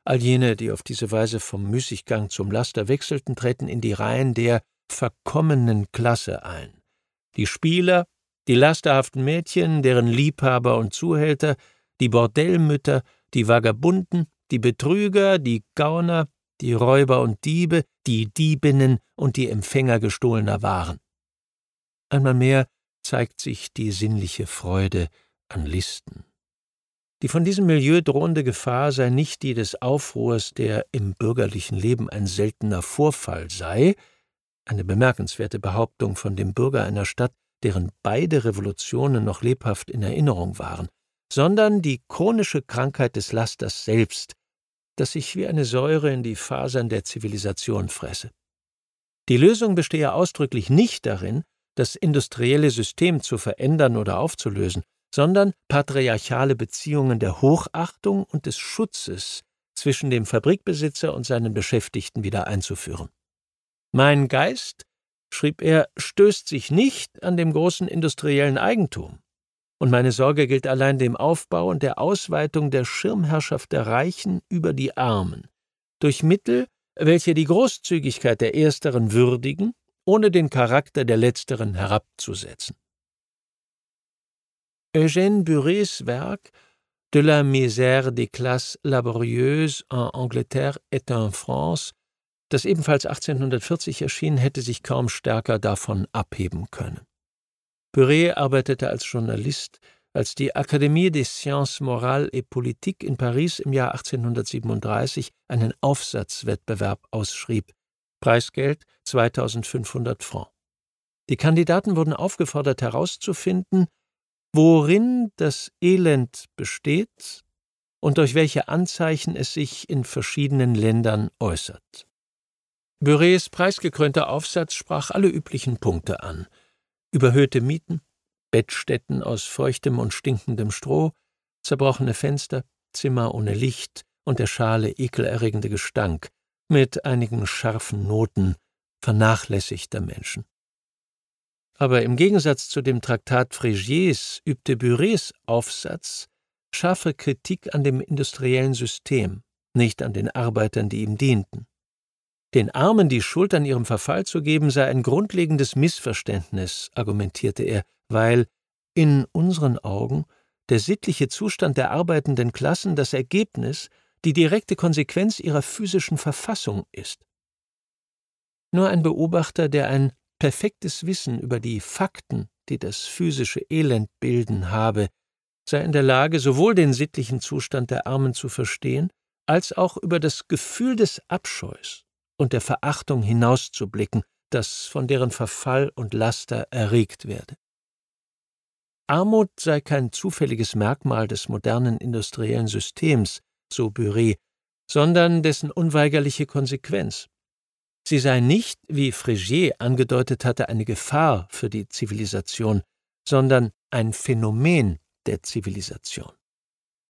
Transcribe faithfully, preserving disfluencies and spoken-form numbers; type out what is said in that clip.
All jene, die auf diese Weise vom Müßiggang zum Laster wechselten, treten in die Reihen der verkommenen Klasse ein. Die Spieler, die lasterhaften Mädchen, deren Liebhaber und Zuhälter, die Bordellmütter, die Vagabunden, die Betrüger, die Gauner, die Räuber und Diebe, die Diebinnen und die Empfänger gestohlener Waren. Einmal mehr zeigt sich die sinnliche Freude an Listen. Die von diesem Milieu drohende Gefahr sei nicht die des Aufruhrs, der im bürgerlichen Leben ein seltener Vorfall sei, eine bemerkenswerte Behauptung von dem Bürger einer Stadt, deren beide Revolutionen noch lebhaft in Erinnerung waren, sondern die chronische Krankheit des Lasters selbst, das sich wie eine Säure in die Fasern der Zivilisation fresse. Die Lösung bestehe ausdrücklich nicht darin, das industrielle System zu verändern oder aufzulösen, sondern patriarchale Beziehungen der Hochachtung und des Schutzes zwischen dem Fabrikbesitzer und seinen Beschäftigten wieder einzuführen. »Mein Geist«, schrieb er, »stößt sich nicht an dem großen industriellen Eigentum, und meine Sorge gilt allein dem Aufbau und der Ausweitung der Schirmherrschaft der Reichen über die Armen, durch Mittel, welche die Großzügigkeit der Ersteren würdigen, ohne den Charakter der Letzteren herabzusetzen.« Eugène Burets Werk »De la misère des classes laborieuses en Angleterre et en France«, das ebenfalls achtzehnhundertvierzig erschien, hätte sich kaum stärker davon abheben können. Buret arbeitete als Journalist, als die Académie des Sciences Morales et Politiques in Paris im Jahr achtzehnhundertsiebenunddreißig einen Aufsatzwettbewerb ausschrieb. Preisgeld zweitausendfünfhundert Francs. Die Kandidaten wurden aufgefordert herauszufinden, worin das Elend besteht und durch welche Anzeichen es sich in verschiedenen Ländern äußert. Burets preisgekrönter Aufsatz sprach alle üblichen Punkte an: überhöhte Mieten, Bettstätten aus feuchtem und stinkendem Stroh, zerbrochene Fenster, Zimmer ohne Licht und der schale, ekelerregende Gestank, mit einigen scharfen Noten vernachlässigter Menschen. Aber im Gegensatz zu dem Traktat Frégiers übte Burets Aufsatz scharfe Kritik an dem industriellen System, nicht an den Arbeitern, die ihm dienten. Den Armen die Schuld an ihrem Verfall zu geben, sei ein grundlegendes Missverständnis, argumentierte er, weil in unseren Augen der sittliche Zustand der arbeitenden Klassen das Ergebnis, die direkte Konsequenz ihrer physischen Verfassung ist. Nur ein Beobachter, der ein perfektes Wissen über die Fakten, die das physische Elend bilden, habe, sei in der Lage, sowohl den sittlichen Zustand der Armen zu verstehen, als auch über das Gefühl des Abscheus und der Verachtung hinauszublicken, das von deren Verfall und Laster erregt werde. Armut sei kein zufälliges Merkmal des modernen industriellen Systems, so Buret, sondern dessen unweigerliche Konsequenz. Sie sei nicht, wie Frégier angedeutet hatte, eine Gefahr für die Zivilisation, sondern ein Phänomen der Zivilisation.